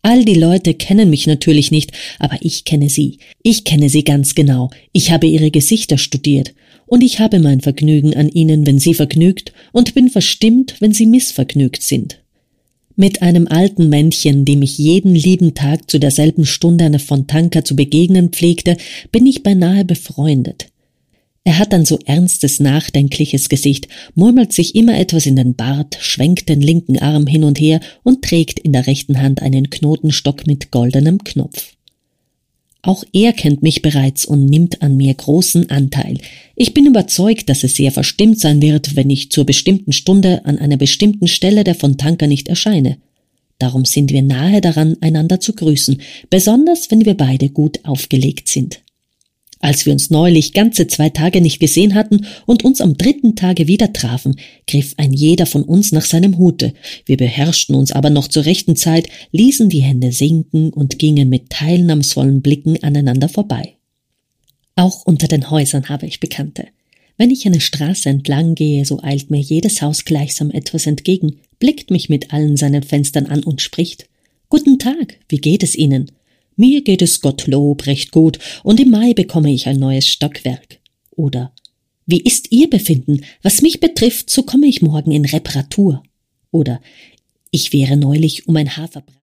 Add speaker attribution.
Speaker 1: All die Leute kennen mich natürlich nicht, aber ich kenne sie. Ich kenne sie ganz genau. Ich habe ihre Gesichter studiert. Und ich habe mein Vergnügen an ihnen, wenn sie vergnügt, und bin verstimmt, wenn sie missvergnügt sind. Mit einem alten Männchen, dem ich jeden lieben Tag zu derselben Stunde an der Fontanka zu begegnen pflegte, bin ich beinahe befreundet. Er hat ein so ernstes, nachdenkliches Gesicht, murmelt sich immer etwas in den Bart, schwenkt den linken Arm hin und her und trägt in der rechten Hand einen Knotenstock mit goldenem Knopf. Auch er kennt mich bereits und nimmt an mir großen Anteil. Ich bin überzeugt, dass es sehr verstimmt sein wird, wenn ich zur bestimmten Stunde an einer bestimmten Stelle der Fontanka nicht erscheine. Darum sind wir nahe daran, einander zu grüßen, besonders wenn wir beide gut aufgelegt sind. Als wir uns neulich ganze 2 Tage nicht gesehen hatten und uns am 3. Tage wieder trafen, griff ein jeder von uns nach seinem Hute. Wir beherrschten uns aber noch zur rechten Zeit, ließen die Hände sinken und gingen mit teilnahmsvollen Blicken aneinander vorbei. Auch unter den Häusern habe ich Bekannte. Wenn ich eine Straße entlang gehe, so eilt mir jedes Haus gleichsam etwas entgegen, blickt mich mit allen seinen Fenstern an und spricht: »Guten Tag, wie geht es Ihnen?« »Mir geht es Gottlob recht gut, und im Mai bekomme ich ein neues Stockwerk.« Oder »Wie ist Ihr Befinden? Was mich betrifft, so komme ich morgen in Reparatur.« Oder »Ich wäre neulich um ein Haferbrei